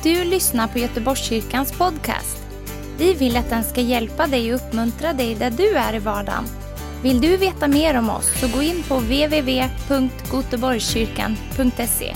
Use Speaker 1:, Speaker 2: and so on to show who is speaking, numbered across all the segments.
Speaker 1: Du lyssnar på Göteborgskyrkans podcast. Vi vill att den ska hjälpa dig och uppmuntra dig där du är i vardagen. Vill du veta mer om oss så gå in på www.goteborgskyrkan.se.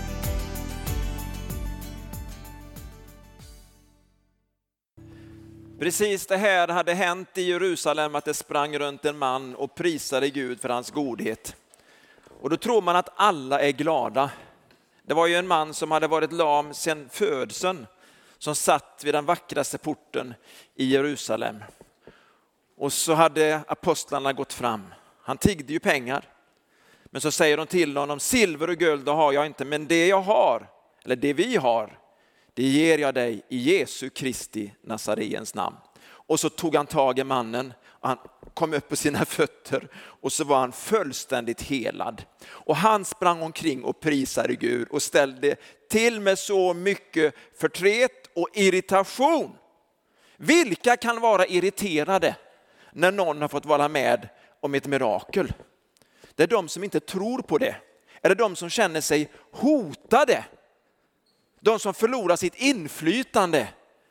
Speaker 2: Precis det här hade hänt i Jerusalem, att det sprang runt en man och prisade Gud för hans godhet. Och då tror man att alla är glada. Det var ju en man som hade varit lam sedan födseln som satt vid den vackraste porten i Jerusalem. Och så hade apostlarna gått fram. Han tiggde ju pengar. Men så säger de till honom: silver och guld har jag inte, men det jag har, eller det vi har, det ger jag dig i Jesu Kristi Nazarens namn. Och så tog han tag i mannen och han kom upp på sina fötter och så var han fullständigt helad. Och han sprang omkring och prisade Gud och ställde till med så mycket förtret och irritation. Vilka kan vara irriterade när någon har fått vara med om ett mirakel? Det är de som inte tror på det. Eller de som känner sig hotade. De som förlorar sitt inflytande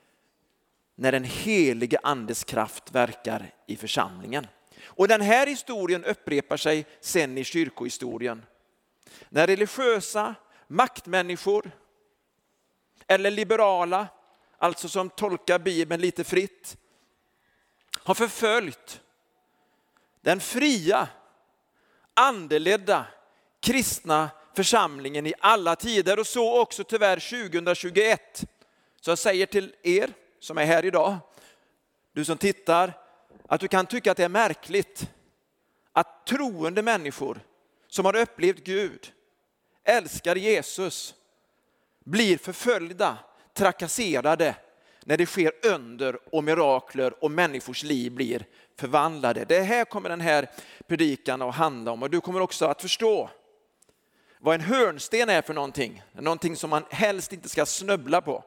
Speaker 2: när den helige andes kraft verkar i församlingen. Och den här historien upprepar sig sen i kyrkohistorien. När religiösa maktmänniskor eller liberala, alltså som tolkar Bibeln lite fritt, har förföljt den fria, andeledda, kristna församlingen i alla tider, och så också tyvärr 2021. Så jag säger till er som är här idag, du som tittar, att du kan tycka att det är märkligt att troende människor som har upplevt Gud, älskar Jesus, blir förföljda, trakasserade när det sker under och mirakler och människors liv blir förvandlade. Det här kommer den här predikan att handla om, och du kommer också att förstå vad en hörnsten är för någonting. Någonting som man helst inte ska snubbla på.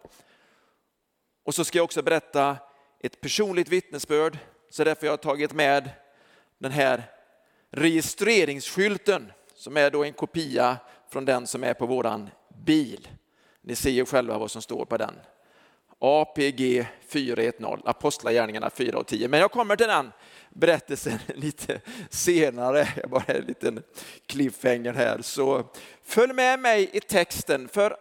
Speaker 2: Och så ska jag också berätta ett personligt vittnesbörd. Så därför har jag tagit med den här registreringsskylten som är då en kopia från den som är på våran bil. Ni ser ju själva vad som står på den. APG 410, Apostlagärningarna 4 och 10. Men jag kommer till den berättelsen lite senare. Jag bara en liten cliffhanger här. Så följ med mig i texten. För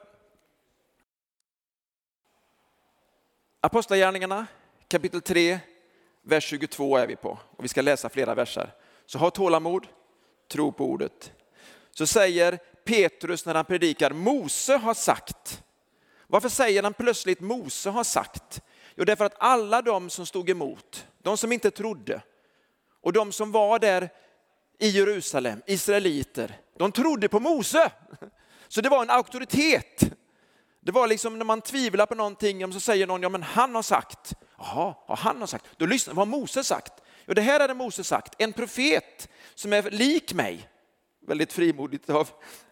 Speaker 2: Apostlagärningarna kapitel 3, vers 22 är vi på. Och vi ska läsa flera verser. Så ha tålamod, tro på ordet. Så säger Petrus när han predikar: Mose har sagt. Varför säger han plötsligt Mose har sagt? Jo, därför att alla de som stod emot, de som inte trodde och de som var där i Jerusalem, israeliter, de trodde på Mose. Så det var en auktoritet. Det var liksom när man tvivlar på någonting, så säger någon: ja men han har sagt. Jaha, han har sagt. Då lyssnar, vad har Mose sagt? Jo, det här hade Mose sagt. En profet som är lik mig. Väldigt frimodigt av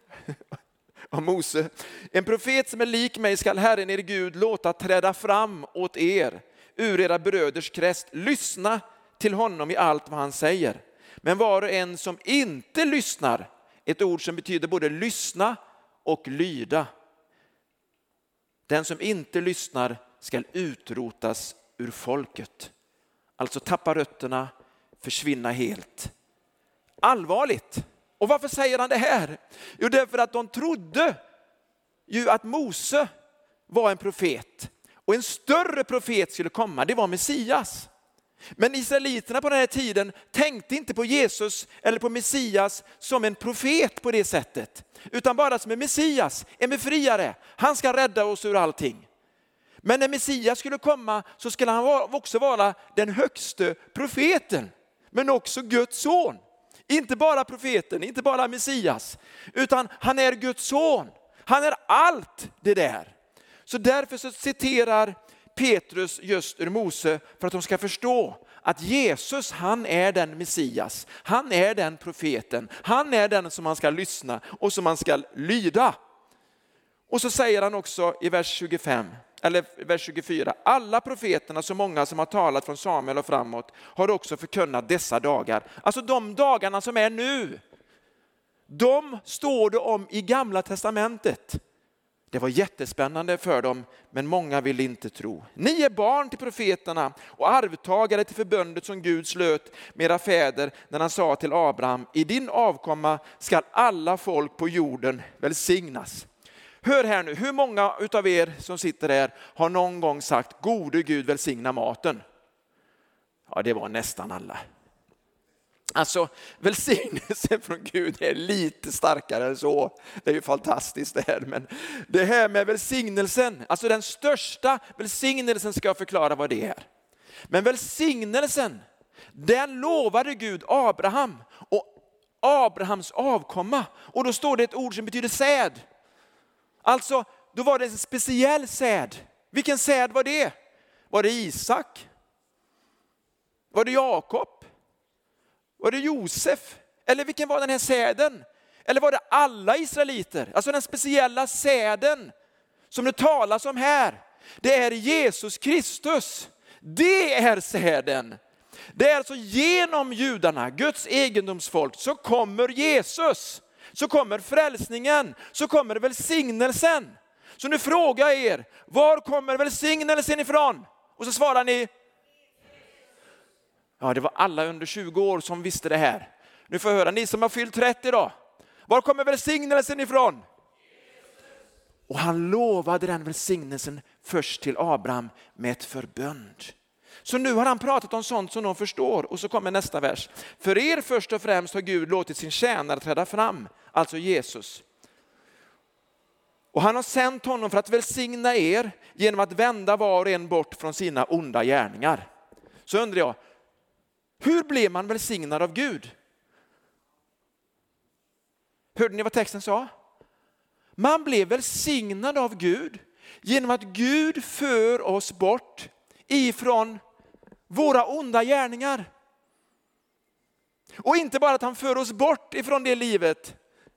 Speaker 2: Mose. En profet som är lik mig skall Herren er Gud låta träda fram åt er ur era bröders krets. Lyssna till honom i allt vad han säger. Men var och en som inte lyssnar, ett ord som betyder både lyssna och lyda. Den som inte lyssnar skall utrotas ur folket. Alltså tappa rötterna, försvinna helt. Allvarligt. Och varför säger han det här? Jo, därför att de trodde ju att Mose var en profet. Och en större profet skulle komma, det var Messias. Men israeliterna på den här tiden tänkte inte på Jesus eller på Messias som en profet på det sättet. Utan bara som en Messias, en befriare. Han ska rädda oss ur allting. Men när Messias skulle komma så skulle han också vara den högste profeten. Men också Guds son. Inte bara profeten, inte bara Messias, utan han är Guds son. Han är allt det där. Så därför så citerar Petrus just ur Mose för att de ska förstå att Jesus, han är den Messias. Han är den profeten. Han är den som man ska lyssna och som man ska lyda. Och så säger han också i vers 25, eller vers 24. Alla profeterna, så många som har talat från Samuel och framåt, har också förkunnat dessa dagar. Alltså de dagarna som är nu. De står det om i Gamla testamentet. Det var jättespännande för dem, men många ville inte tro. Ni är barn till profeterna och arvtagare till förbundet som Gud slöt med era fäder när han sa till Abraham: i din avkomma ska alla folk på jorden välsignas. Hör här nu, hur många utav er som sitter här har någon gång sagt gode Gud välsigna maten? Ja, det var nästan alla. Alltså välsignelsen från Gud är lite starkare än så. Det är ju fantastiskt det här. Men det här med välsignelsen, alltså den största välsignelsen ska jag förklara vad det är. Men välsignelsen, den lovade Gud Abraham och Abrahams avkomma. Och då står det ett ord som betyder säd. Alltså då var det en speciell säd. Vilken säd var det? Var det Isak? Var det Jakob? Var det Josef? Eller vilken var den här säden? Eller var det alla israeliter? Alltså den speciella säden som det talas om här. Det är Jesus Kristus. Det är säden. Det är alltså genom judarna, Guds egendomsfolk, så kommer Jesus. Så kommer frälsningen. Så kommer välsignelsen. Så nu frågar jag er, var kommer välsignelsen ifrån? Och så svarar ni: ja, det var alla under 20 år som visste det här. Nu får jag höra, ni som har fyllt 30 då. Var kommer välsignelsen ifrån? Och han lovade den välsignelsen först till Abraham med ett förbund. Så nu har han pratat om sånt som de förstår. Och så kommer nästa vers. För er först och främst har Gud låtit sin tjänare träda fram. Alltså Jesus. Och han har sänt honom för att välsigna er genom att vända var och en bort från sina onda gärningar. Så undrar jag, hur blev man välsignad av Gud? Hörde ni vad texten sa? Man blev välsignad av Gud genom att Gud för oss bort ifrån våra onda gärningar. Och inte bara att han för oss bort ifrån det livet.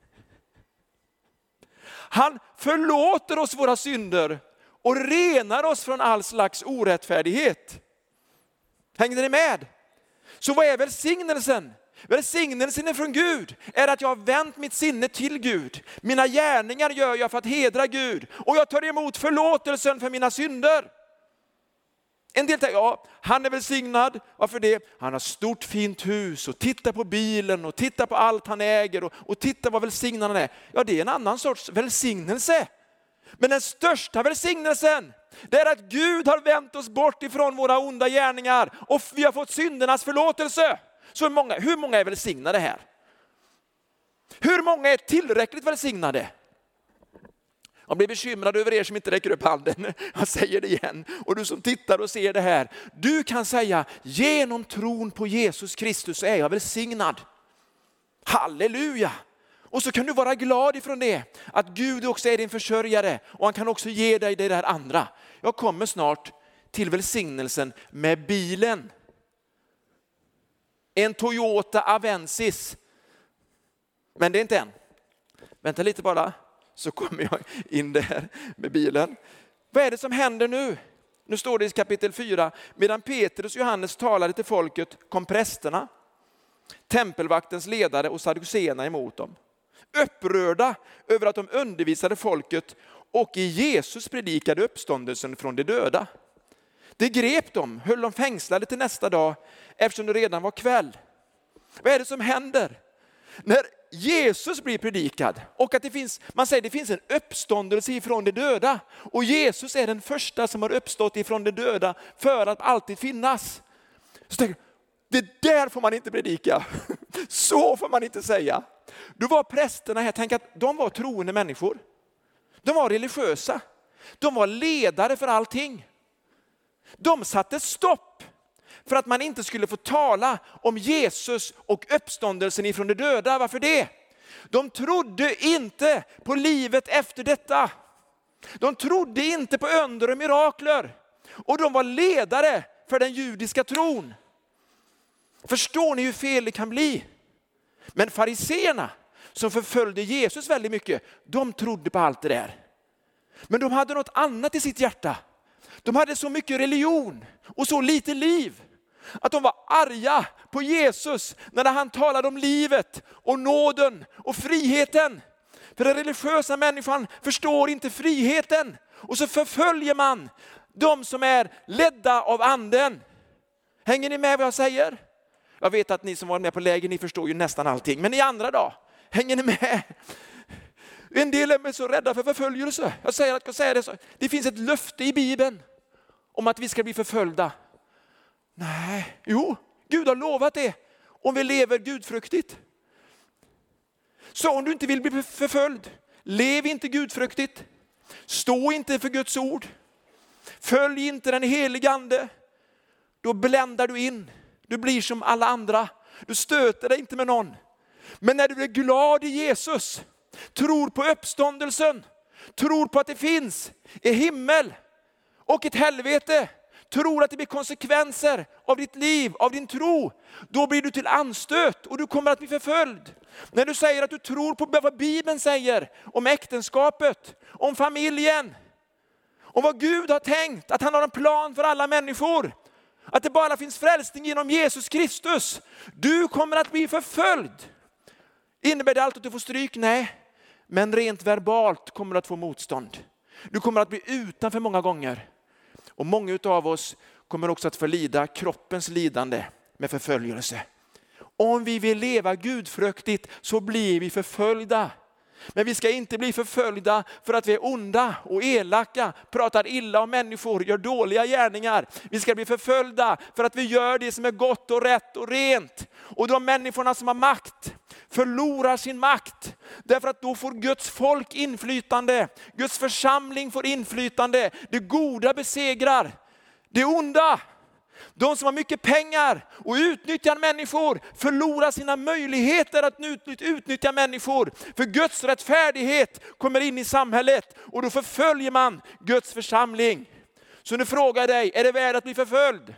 Speaker 2: Han förlåter oss våra synder och renar oss från all slags orättfärdighet. Hängde ni med? Så vad är välsignelsen? Välsignelsen är från Gud är att jag har vänt mitt sinne till Gud. Mina gärningar gör jag för att hedra Gud. Och jag tar emot förlåtelsen för mina synder. En del tänker, ja, han är välsignad. Varför det? Han har stort fint hus och titta på bilen och titta på allt han äger och titta vad välsignad han är. Ja, det är en annan sorts välsignelse. Men den största välsignelsen, det är att Gud har vänt oss bort ifrån våra onda gärningar och vi har fått syndernas förlåtelse. Så hur många är välsignade här? Hur många är tillräckligt välsignade? Jag blir bekymrad över er som inte räcker upp handen. Jag säger det igen. Och du som tittar och ser det här. Du kan säga, genom tron på Jesus Kristus så är jag välsignad. Halleluja! Och så kan du vara glad ifrån det. Att Gud också är din försörjare. Och han kan också ge dig det där andra. Jag kommer snart till välsignelsen med bilen. En Toyota Avensis. Men det är inte än. Vänta lite bara. Så kommer jag in där med bilen. Vad är det som händer nu? Nu står det i kapitel 4. Medan Petrus och Johannes talade till folket kom prästerna, tempelvaktens ledare och sadduceerna emot dem. Upprörda över att de undervisade folket och i Jesus predikade uppståndelsen från de döda. Det grep dem, höll dem fängslade till nästa dag eftersom det redan var kväll. Vad är det som händer? När Jesus blir predikad och att man säger det finns en uppståndelse ifrån de döda. Och Jesus är den första som har uppstått ifrån de döda för att alltid finnas. Så tänker jag, det där får man inte predika. Så får man inte säga. Då var prästerna här, tänk att de var troende människor. De var religiösa. De var ledare för allting. De satte stopp för att man inte skulle få tala om Jesus och uppståndelsen ifrån de döda. Varför det? De trodde inte på livet efter detta. De trodde inte på under och mirakler. Och de var ledare för den judiska tron. Förstår ni hur fel det kan bli? Men fariseerna som förföljde Jesus väldigt mycket, de trodde på allt det där. Men de hade något annat i sitt hjärta. De hade så mycket religion och så lite liv. Att de var arga på Jesus när han talade om livet och nåden och friheten. För den religiösa människan förstår inte friheten. Och så förföljer man de som är ledda av anden. Hänger ni med vad jag säger? Jag vet att ni som var med på läger, ni förstår ju nästan allting. Men ni andra då? Hänger ni med? En del är så rädda för förföljelse. Jag säger det så. Det finns ett löfte i Bibeln om att vi ska bli förföljda. Nej, jo, Gud har lovat det om vi lever gudfruktigt. Så om du inte vill bli förföljd, lev inte gudfruktigt. Stå inte för Guds ord. Följ inte den helige ande. Då bländar du in. Du blir som alla andra. Du stöter dig inte med någon. Men när du är glad i Jesus, tror på uppståndelsen, tror på att det finns en himmel och ett helvete, tror att det blir konsekvenser av ditt liv, av din tro, då blir du till anstöt och du kommer att bli förföljd. När du säger att du tror på vad Bibeln säger om äktenskapet, om familjen, om vad Gud har tänkt, att han har en plan för alla människor, att det bara finns frälsning genom Jesus Kristus, du kommer att bli förföljd. Innebär det alltid att du får stryk? Nej. Men rent verbalt kommer du att få motstånd. Du kommer att bli utanför många gånger. Och många av oss kommer också att förlida kroppens lidande med förföljelse. Om vi vill leva gudfruktigt så blir vi förföljda. Men vi ska inte bli förföljda för att vi är onda och elaka, pratar illa om människor, gör dåliga gärningar. Vi ska bli förföljda för att vi gör det som är gott och rätt och rent. Och de människorna som har makt förlorar sin makt. Därför att då får Guds folk inflytande. Guds församling får inflytande. Det goda besegrar det onda. De som har mycket pengar och utnyttjar människor förlorar sina möjligheter att utnyttja människor. För Guds rättfärdighet kommer in i samhället och då förföljer man Guds församling. Så nu frågar jag dig, är det värt att bli förföljd?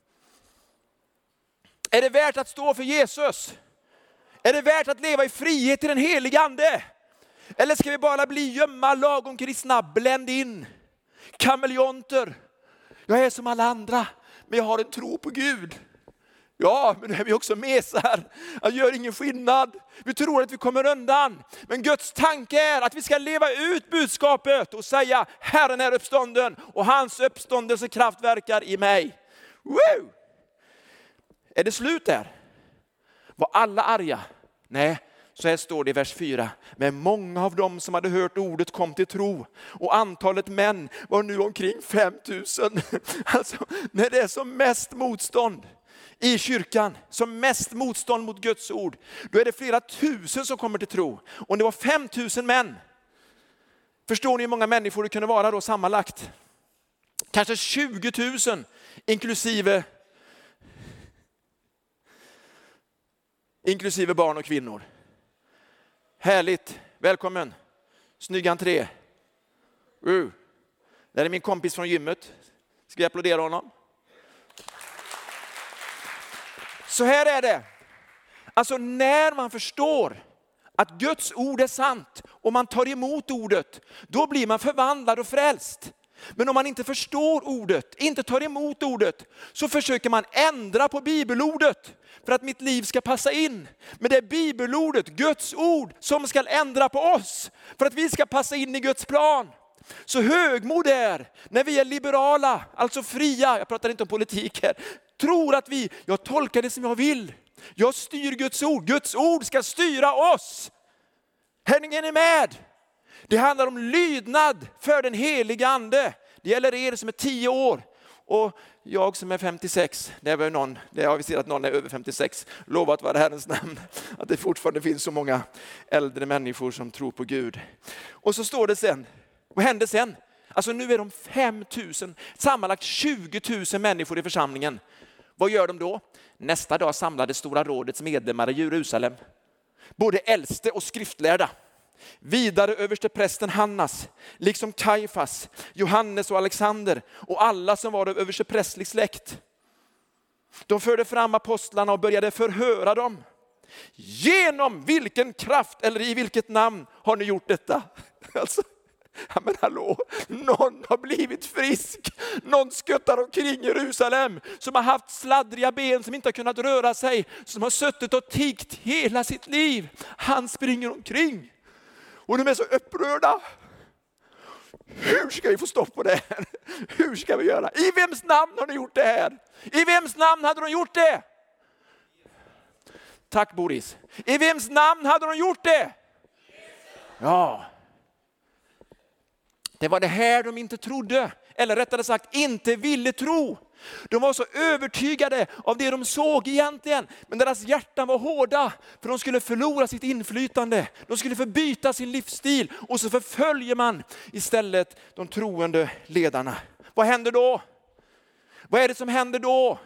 Speaker 2: Är det värt att stå för Jesus? Är det värt att leva i frihet i den heliga ande? Eller ska vi bara bli gömma, lagom kristna, bländ in, kameleonter? Jag är som alla andra. Men jag har en tro på Gud. Ja, men nu är vi också mesar. Jag gör ingen skillnad. Vi tror att vi kommer undan. Men Guds tanke är att vi ska leva ut budskapet och säga Herren är uppstånden och hans uppståndelsekraft verkar i mig. Woo! Är det slut där? Var alla arga? Nej. Så här står det i vers 4. Men många av dem som hade hört ordet kom till tro. Och antalet män var nu omkring 5000. Alltså när det är som mest motstånd i kyrkan. Som mest motstånd mot Guds ord. Då är det flera tusen som kommer till tro. Och det var 5000 män. Förstår ni hur många människor det kunde vara då sammanlagt? Kanske 20 000 inklusive barn och kvinnor. Härligt, välkommen. Snygg entré. Där är min kompis från gymmet. Ska vi applådera honom? Så här är det. Alltså när man förstår att Guds ord är sant och man tar emot ordet, då blir man förvandlad och frälst. Men om man inte förstår ordet, inte tar emot ordet, så försöker man ändra på bibelordet för att mitt liv ska passa in. Men det är bibelordet, Guds ord, som ska ändra på oss för att vi ska passa in i Guds plan. Så högmod är när vi är liberala, alltså fria, jag pratar inte om politik här, tror att jag tolkar det som jag vill. Jag styr Guds ord ska styra oss. Hänger ni med? Det handlar om lydnad för den heliga ande. Det gäller er som är 10 år och jag som är 56. Det har vi sett att någon är över 56. Lovat vara Herrens namn att det fortfarande finns så många äldre människor som tror på Gud. Och så står det sen, vad hände sen? Alltså nu är de 5000, sammanlagt 20 000 människor i församlingen. Vad gör de då? Nästa dag samlade Stora rådets medlemmar i Jerusalem. Både äldste och skriftlärda. Vidare översteprästen Hannas, liksom Kajfas, Johannes och Alexander och alla som var av översteprästlig släkt. De förde fram apostlarna och började förhöra dem. Genom vilken kraft eller i vilket namn har ni gjort detta? Alltså, ja men hallå, någon har blivit frisk. Någon skuttar omkring Jerusalem som har haft sladdriga ben, som inte har kunnat röra sig, som har suttit och tiggt hela sitt liv. Han springer omkring. Och de är så upprörda. Hur ska vi få stopp på det här? Hur ska vi göra? I vems namn har ni gjort det här? I vems namn hade de gjort det? Tack Boris. I vems namn hade de gjort det? Ja. Det var det här de inte trodde. Eller rättare sagt inte ville tro. De var så övertygade av det de såg egentligen. Men deras hjärtan var hårda. För de skulle förlora sitt inflytande. De skulle förbyta sin livsstil. Och så förföljer man istället de troende ledarna. Vad händer då? Vad är det som händer då?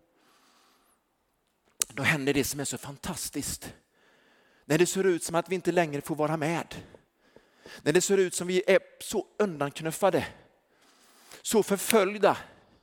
Speaker 2: Då händer det som är så fantastiskt. När det ser ut som att vi inte längre får vara med. När det ser ut som vi är så undanknuffade. Så förföljda.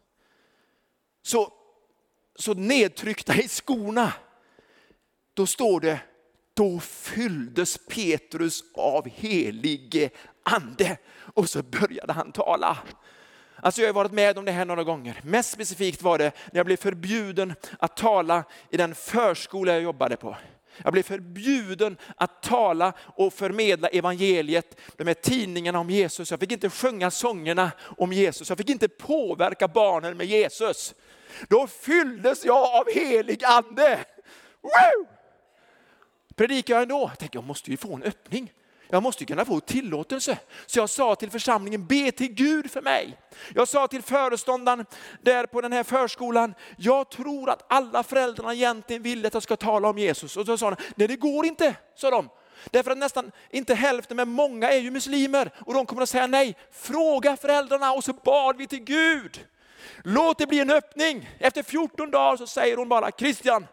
Speaker 2: Så nedtryckta i skorna. Då står det, då fylldes Petrus av helig ande. Och så började han tala. Alltså jag har varit med om det här några gånger. Mest specifikt var det när jag blev förbjuden att tala i den förskola jag jobbade på. Jag blev förbjuden att tala och förmedla evangeliet, de här tidningarna om Jesus. Jag fick inte sjunga sångerna om Jesus. Jag fick inte påverka barnen med Jesus. Då fylldes jag av helig ande. Wow! Predikar jag ändå? Jag tänkte, jag måste ju få en öppning. Jag måste ju kunna få tillåtelse. Så jag sa till församlingen, be till Gud för mig. Jag sa till föreståndaren där på den här förskolan, jag tror att alla föräldrarna egentligen vill att jag ska tala om Jesus. Och så sa de, nej det går inte, sa de. Därför att nästan inte hälften, men många är ju muslimer. Och de kommer att säga nej. Fråga föräldrarna, och så bad vi till Gud. Låt det bli en öppning. Efter 14 dagar så säger hon bara, Christian,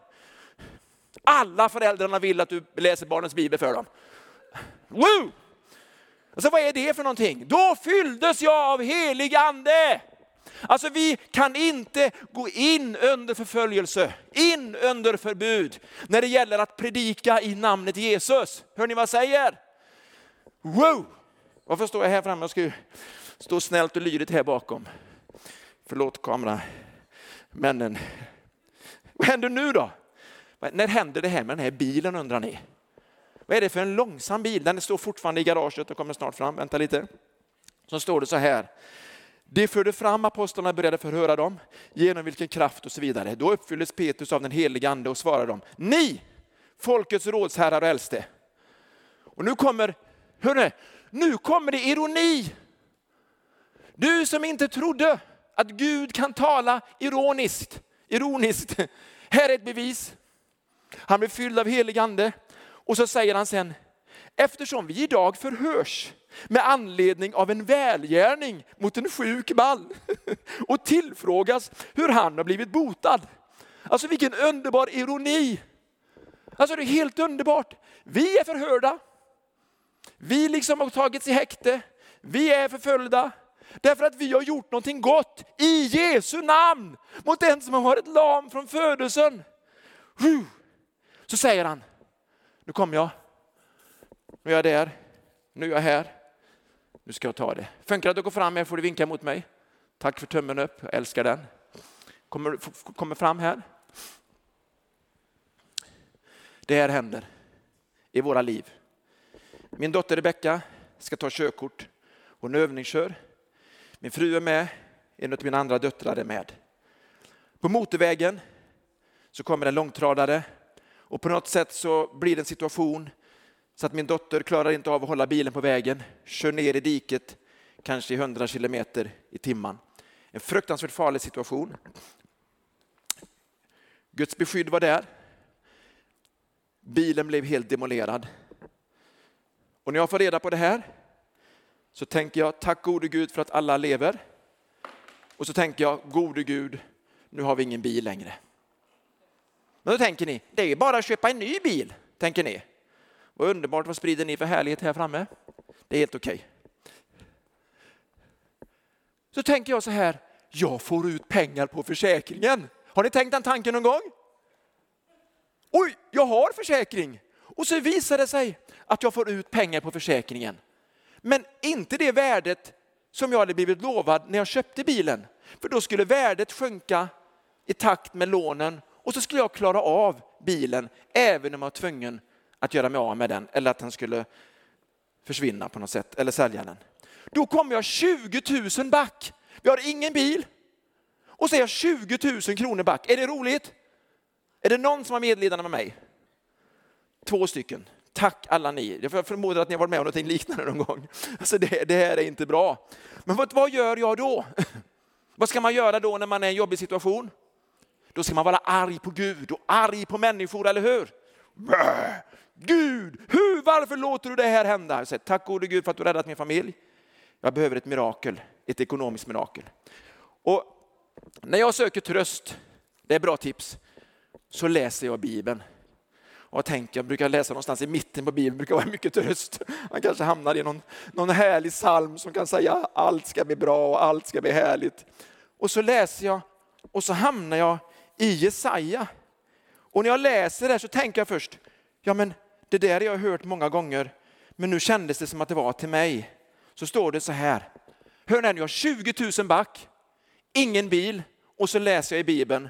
Speaker 2: alla föräldrarna vill att du läser barnens bibel för dem. Woo! Alltså vad är det för någonting? Då fylldes jag av helig ande. Alltså vi kan inte gå in under förföljelse, in under förbud när det gäller att predika i namnet Jesus. Hör ni vad jag säger? Wow! Varför står jag här framme? Jag ska ju stå snällt och lydigt här bakom. Förlåt kameramännen. Vad händer nu då? När händer det här med den här bilen, undrar ni? Vad är det för en långsam bil? Den står fortfarande i garaget och kommer snart fram. Vänta lite. Så står det så här. Det förde fram apostlarna, började förhöra dem. Genom vilken kraft och så vidare. Då uppfylldes Petrus av den heliga ande och svarade dem. Ni, folkets rådsherrar och äldste. Och nu kommer det ironi. Du som inte trodde att Gud kan tala ironiskt. Här är ett bevis. Han blev fylld av helig ande. Och så säger han sen, eftersom vi idag förhörs med anledning av en välgärning mot en sjuk man och tillfrågas hur han har blivit botad. Alltså vilken underbar ironi. Alltså det är helt underbart. Vi är förhörda. Vi liksom har tagits i häkte. Vi är förföljda. Därför att vi har gjort någonting gott i Jesu namn mot den som har varit lam från födelsen. Så säger han, nu kommer jag. Nu är jag där. Nu är jag här. Nu ska jag ta det. Funkar att du går fram här får du vinka mot mig. Tack för tummen upp. Jag älskar den. Kommer fram här. Det här händer i våra liv. Min dotter Rebecka ska ta körkort. Hon övningskör. Min fru är med. En av mina andra döttrar är med. På motorvägen så kommer en långtradare. Och på något sätt så blir det en situation så att min dotter klarar inte av att hålla bilen på vägen. Kör ner i diket, kanske i 100 kilometer i timmen. En fruktansvärt farlig situation. Guds beskydd var där. Bilen blev helt demolerad. Och när jag får reda på det här så tänker jag, tack gode Gud för att alla lever. Och så tänker jag, gode Gud, nu har vi ingen bil längre. Men då tänker ni, det är ju bara att köpa en ny bil, tänker ni. Vad underbart, vad sprider ni för härlighet här framme? Det är helt okej. Så tänker jag så här, jag får ut pengar på försäkringen. Har ni tänkt den tanken någon gång? Oj, jag har försäkring. Och så visar det sig att jag får ut pengar på försäkringen. Men inte det värdet som jag hade blivit lovad när jag köpte bilen. För då skulle värdet sjunka i takt med lånen. Och så skulle jag klara av bilen även om jag var tvungen att göra mig av med den. Eller att den skulle försvinna på något sätt, eller sälja den. Då kommer jag 20 000 back. Vi har ingen bil. Och så är jag 20 000 kronor back. Är det roligt? Är det någon som har medlidande med mig? 2 stycken. Tack alla ni. Jag förmodar att ni har varit med om något liknande någon gång. Alltså det här är inte bra. Men vad gör jag då? Vad ska man göra då när man är i en jobbig situation? Då ska man vara arg på Gud och arg på människor, eller hur? Gud, varför låter du det här hända? Jag säger, tack gode Gud för att du räddat min familj. Jag behöver ett mirakel, ett ekonomiskt mirakel. Och när jag söker tröst, det är bra tips, så läser jag Bibeln. Och jag brukar läsa någonstans i mitten på Bibeln, brukar vara mycket tröst. Man kanske hamnar i någon härlig psalm som kan säga allt ska bli bra och allt ska bli härligt. Och så läser jag och så hamnar jag i Jesaja. Och när jag läser det så tänker jag först, ja men det där har jag hört många gånger, men nu kändes det som att det var till mig. Så står det så här, hör när jag har 20 000 back, ingen bil, och så läser jag i Bibeln,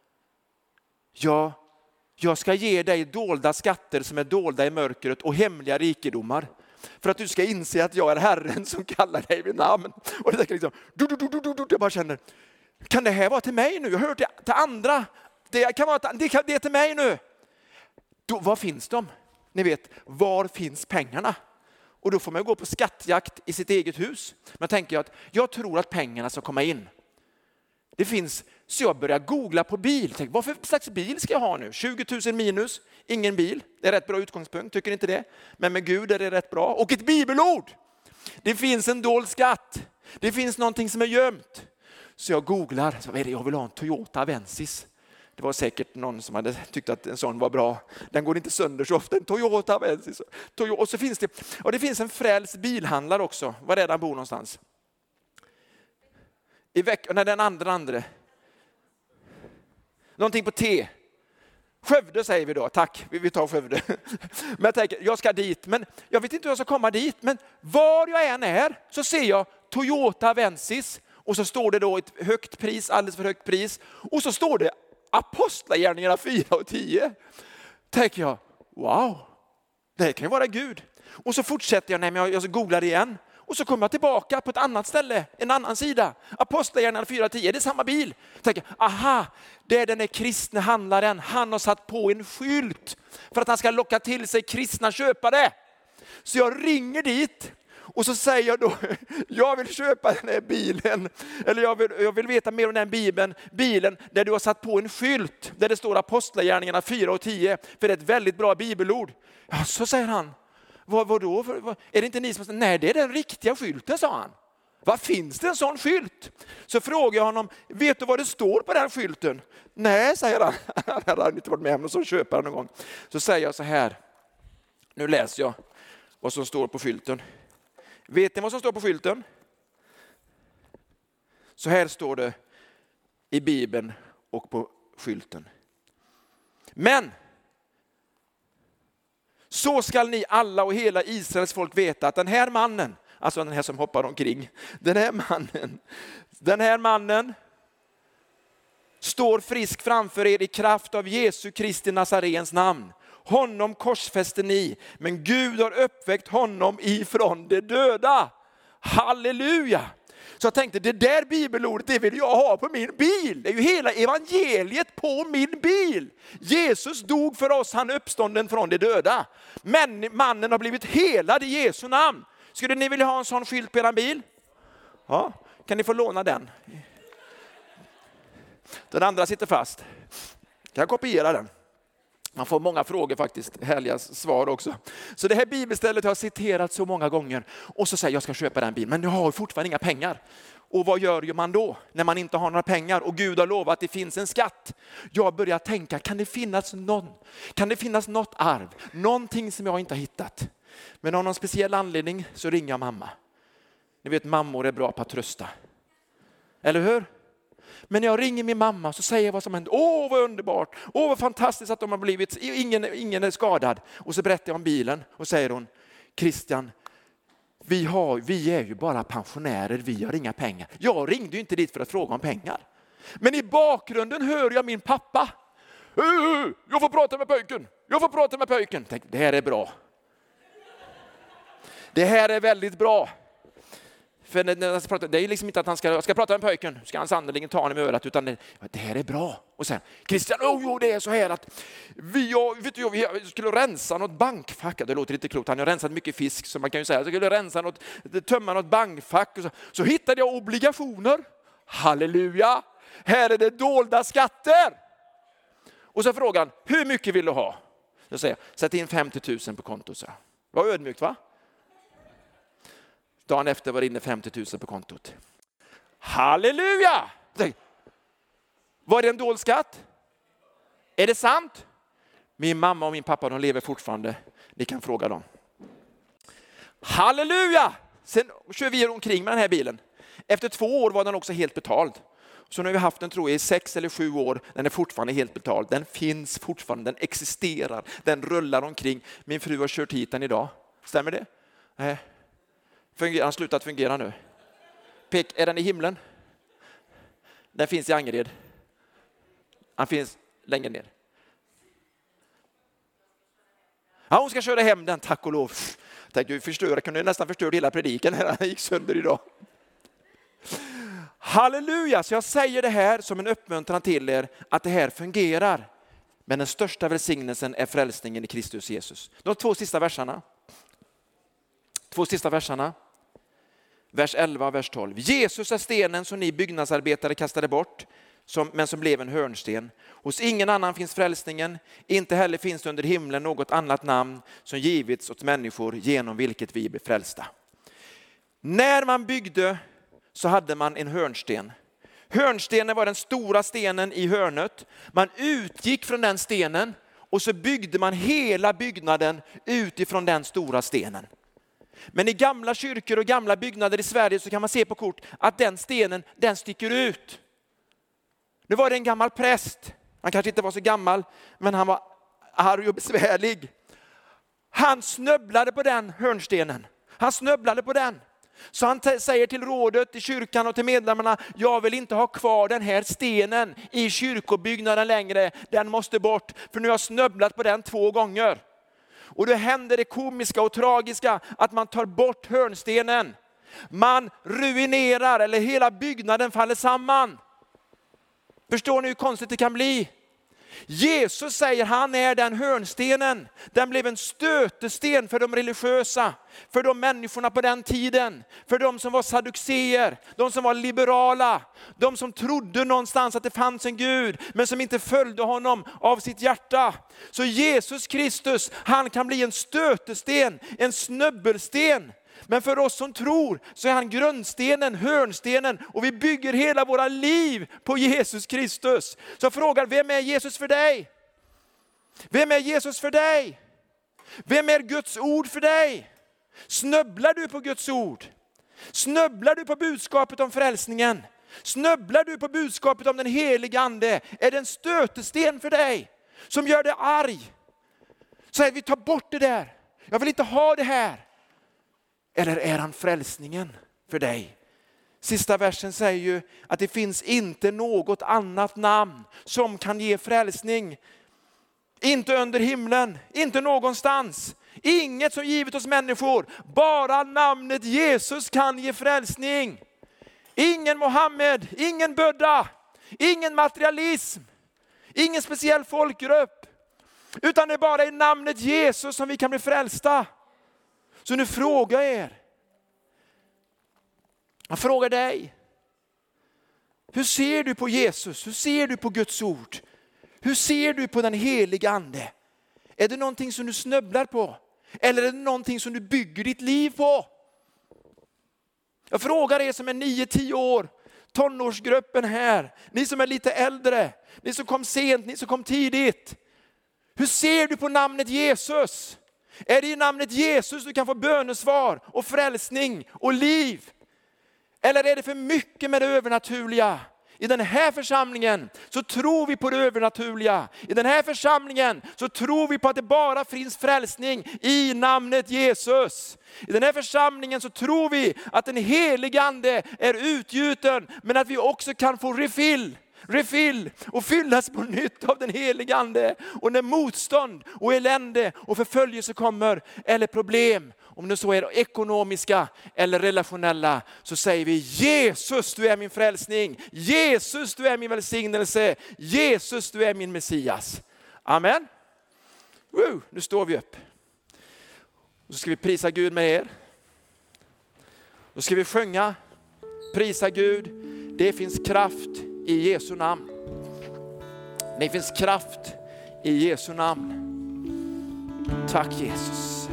Speaker 2: jag ska ge dig dolda skatter som är dolda i mörkret och hemliga rikedomar. För att du ska inse att jag är Herren som kallar dig vid namn. Och det är liksom, jag bara känner, kan det här vara till mig nu? Jag har hört det till andra. Det är till mig nu. Då, var finns de? Ni vet, var finns pengarna? Och då får man gå på skattjakt i sitt eget hus. Men jag tror att pengarna ska komma in. Det finns, så jag börjar googla på bil. Tänk, vad för slags bil ska jag ha nu? 20 000 minus, ingen bil. Det är rätt bra utgångspunkt, tycker inte det? Men med Gud är det rätt bra. Och ett bibelord. Det finns en dold skatt. Det finns någonting som är gömt. Så jag googlar, jag vill ha en Toyota Avensis. Det var säkert någon som hade tyckt att en sån var bra. Den går inte sönder så ofta, en Toyota Avensis. Och så finns det finns en frälst bilhandlare också. Var är den bor någonstans? Den andra. Någonting på T. Skövde säger vi då, tack. Vi tar Skövde. Men jag tänker, jag ska dit. Men jag vet inte hur jag ska komma dit. Men var jag än är så ser jag Toyota Avensis. Och så står det då ett högt pris, alldeles för högt pris. Och så står det Apostlagärningarna 4:10. Tänker jag, wow, det kan ju vara Gud. Och så fortsätter jag googlar igen. Och så kommer jag tillbaka på ett annat ställe, en annan sida. Apostlagärningarna 4:10, det är samma bil. Tänker, aha, det är den där kristne handlaren. Han har satt på en skylt för att han ska locka till sig kristna köpare. Så jag ringer dit. Och så säger jag då, jag vill köpa den här bilen. Eller jag vill veta mer om den bilen där du har satt på en skylt. Där det står Apostlagärningarna 4:10. För det är ett väldigt bra bibelord. Ja, så säger han. Vadå? Är det inte ni som säger, nej det är den riktiga skylten, sa han. Vad finns det en sån skylt? Så frågar jag honom, vet du vad det står på den skylten? Nej, säger han. Han har inte varit med om någon som köper någon gång. Så säger jag så här, nu läser jag vad som står på skylten. Vet ni vad som står på skylten? Så här står det i Bibeln och på skylten. Men så skall ni alla och hela Israels folk veta att den här mannen, alltså den här som hoppar omkring, den här mannen står frisk framför er i kraft av Jesu Kristi Nazarens namn. Honom korsfäste ni, men Gud har uppväckt honom ifrån de döda. Halleluja! Så jag tänkte, det där bibelordet, det vill jag ha på min bil. Det är ju hela evangeliet på min bil. Jesus dog för oss, han uppstånden från de döda. Men mannen har blivit helad i Jesu namn. Skulle ni vilja ha en sån skylt på er bil? Ja, kan ni få låna den? Den andra sitter fast. Kan jag kopiera den? Man får många frågor faktiskt, härliga svar också. Så det här bibelstället har jag citerat så många gånger. Och så säger jag ska köpa den bilen, men jag har fortfarande inga pengar. Och vad gör man då när man inte har några pengar? Och Gud har lovat att det finns en skatt. Jag börjar tänka, kan det finnas något arv? Någonting som jag inte har hittat. Men av någon speciell anledning så ringer jag mamma. Ni vet, mammor är bra på att trösta. Eller hur? Men när jag ringer min mamma så säger jag vad som händer. Åh, vad underbart. Åh, vad fantastiskt att de har blivit. Ingen är skadad. Och så berättar jag om bilen och säger hon, Christian, vi är ju bara pensionärer. Vi har inga pengar. Jag ringde ju inte dit för att fråga om pengar. Men i bakgrunden hör jag min pappa. Jag får prata med pojken. Tänk, det här är bra. Det här är väldigt bra. För det är liksom inte att han ska prata med pojken, ska han sannoliken ta honom i örat, utan det här är bra. Och sen, Christian, det är så här att vi skulle rensa något bankfack. Det låter lite klokt, han har rensat mycket fisk, så man kan ju säga, så skulle tömma något bankfack. Och så hittade jag obligationer. Halleluja! Här är det dolda skatter. Och så frågar han, hur mycket vill du ha? Jag säger, sätt in 50 000 på kontot. Så. Var ödmjukt, va? Dagen efter var det inne 50 000 på kontot. Halleluja! Var det en dold skatt? Är det sant? Min mamma och min pappa, de lever fortfarande. Ni kan fråga dem. Halleluja! Sen kör vi omkring med den här bilen. Efter 2 år var den också helt betald. Så nu har vi haft den, tror jag, i 6 eller 7 år. Den är fortfarande helt betald. Den finns fortfarande, den existerar. Den rullar omkring. Min fru har kört hit den idag. Stämmer det? Nej. Han har slutat fungera nu. Är den i himlen? Den finns i Angered. Han finns längre ner. Ja, hon ska köra hem den, tack och lov. Jag kunde nästan förstöra hela predikan här. Den gick sönder idag. Halleluja, så jag säger det här som en uppmuntran till er att det här fungerar. Men den största välsignelsen är frälsningen i Kristus Jesus. De 2 sista verserna. 2 sista verserna. Vers 11 och vers 12. Jesus är stenen som ni byggnadsarbetare kastade bort, men som blev en hörnsten. Hos ingen annan finns frälsningen. Inte heller finns det under himlen något annat namn som givits åt människor genom vilket vi blir frälsta. När man byggde så hade man en hörnsten. Hörnstenen var den stora stenen i hörnet. Man utgick från den stenen och så byggde man hela byggnaden utifrån den stora stenen. Men i gamla kyrkor och gamla byggnader i Sverige så kan man se på kort att den stenen, den sticker ut. Nu var det en gammal präst. Han kanske inte var så gammal, men han var arg och besvärlig. Han snubblade på den hörnstenen. Han snubblade på den. Så han säger till rådet, till kyrkan och till medlemmarna, jag vill inte ha kvar den här stenen i kyrkobyggnaden längre. Den måste bort, för nu har jag snubblat på den 2 gånger. Och då händer det komiska och tragiska att man tar bort hörnstenen. Man ruinerar, eller hela byggnaden faller samman. Förstår ni hur konstigt det kan bli? Jesus säger han är den hörnstenen. Den blev en stötesten för de religiösa, för de människorna på den tiden, för de som var sadduceer, de som var liberala, de som trodde någonstans att det fanns en Gud, men som inte följde honom av sitt hjärta. Så Jesus Kristus, han kan bli en stötesten, en snubbelsten. Men för oss som tror så är han grundstenen, hörnstenen, och vi bygger hela våra liv på Jesus Kristus. Så jag frågar, vem är Jesus för dig? Vem är Jesus för dig? Vem är Guds ord för dig? Snubblar du på Guds ord? Snubblar du på budskapet om frälsningen? Snubblar du på budskapet om den heliga ande? Är det en stötesten för dig som gör dig arg? Så att vi tar bort det där. Jag vill inte ha det här. Eller är han frälsningen för dig? Sista versen säger ju att det finns inte något annat namn som kan ge frälsning. Inte under himlen, inte någonstans. Inget som givet oss människor. Bara namnet Jesus kan ge frälsning. Ingen Mohammed, ingen Buddha, ingen materialism, ingen speciell folkgrupp. Utan det är bara i namnet Jesus som vi kan bli frälsta. Så nu frågar jag er. Jag frågar dig. Hur ser du på Jesus? Hur ser du på Guds ord? Hur ser du på den heliga ande? Är det någonting som du snubblar på? Eller är det någonting som du bygger ditt liv på? Jag frågar er som är 9-10 år. Tonårsgruppen här. Ni som är lite äldre. Ni som kom sent, ni som kom tidigt. Hur ser du på namnet Jesus? Är det i namnet Jesus du kan få bönesvar och frälsning och liv? Eller är det för mycket med det övernaturliga? I den här församlingen så tror vi på det övernaturliga. I den här församlingen så tror vi på att det bara finns frälsning i namnet Jesus. I den här församlingen så tror vi att den heliga ande är utgjuten, men att vi också kan få refill och fyllas på nytt av den heliga ande. Och när motstånd och elände och förföljelse kommer, eller problem om det så är ekonomiska eller relationella, så säger vi: Jesus, du är min frälsning. Jesus, du är min välsignelse. Jesus, du är min Messias. Amen. Nu står vi upp. Så ska vi prisa Gud med er. Då ska vi sjunga, prisa Gud. Det finns kraft i Jesu namn. Det finns kraft i Jesu namn. Tack Jesus.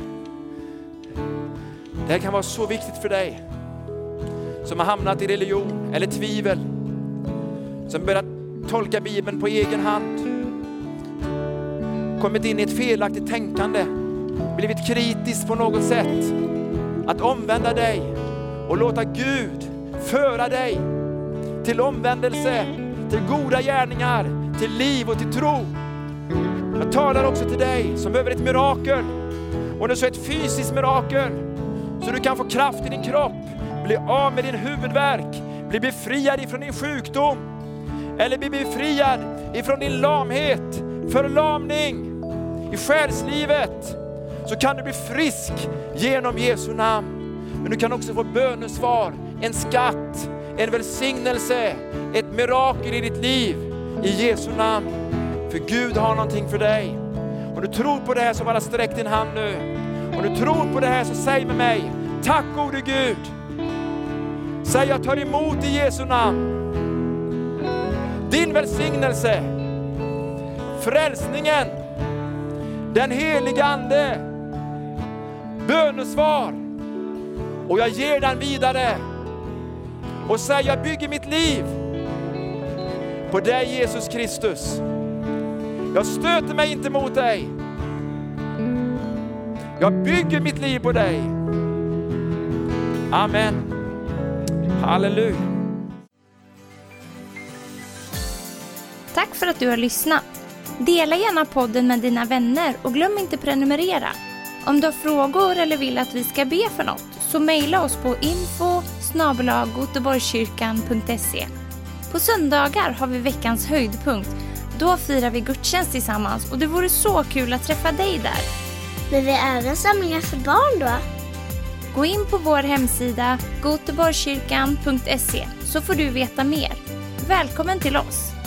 Speaker 2: Det här kan vara så viktigt för dig som har hamnat i religion eller tvivel, som börjat tolka Bibeln på egen hand, kommit in i ett felaktigt tänkande, blivit kritisk på något sätt. Att omvända dig och låta Gud föra dig till omvändelse, till goda gärningar, till liv och till tro. Jag talar också till dig som behöver ett mirakel, och det är så ett fysiskt mirakel, så du kan få kraft i din kropp, bli av med din huvudvärk, bli befriad ifrån din sjukdom, eller bli befriad ifrån din lamhet, förlamning i själslivet, så kan du bli frisk genom Jesu namn. Men du kan också få bönesvar, en skatt, en välsignelse, ett mirakel i ditt liv i Jesu namn. För Gud har någonting för dig. Och du tror på det här, så bara sträck din hand nu. Och du tror på det här, så säg med mig: tack gode Gud. Säg: jag tar emot i Jesu namn din välsignelse, frälsningen, den heliga ande, bönesvar, och jag ger den vidare. Och säg: jag bygger mitt liv på dig Jesus Kristus. Jag stöter mig inte mot dig. Jag bygger mitt liv på dig. Amen. Halleluja.
Speaker 1: Tack för att du har lyssnat. Dela gärna podden med dina vänner och glöm inte prenumerera. Om du har frågor eller vill att vi ska be för något, så mejla oss på info@goteborgskyrkan.se. På söndagar har vi veckans höjdpunkt. Då firar vi gudstjänst tillsammans, och det vore så kul att träffa dig där.
Speaker 3: Men vi är även samlingar för barn då?
Speaker 1: Gå in på vår hemsida goteborgskyrkan.se, så får du veta mer. Välkommen till oss!